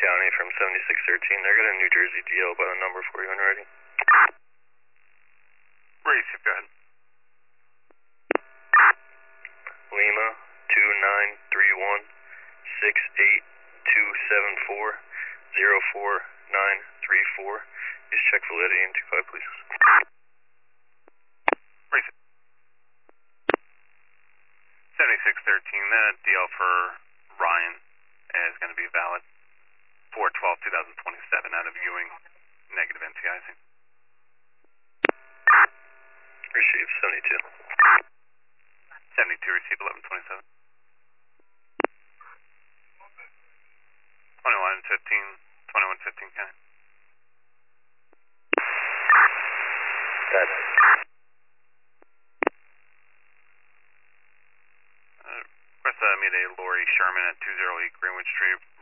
County from 7613. They're got a New Jersey DL by the number for you in writing. Receive, go ahead. Lima 2931 68274 04934. Just check validity and 25, please. Receive. 7613, that DL for Ryan is going to be valid 4/12/2027 out of Ewing, negative NTIC. Receive 72. 72, receive 1127. 2115 County. Got it. Request meet a Lori Sherman at 208 Greenwood Street.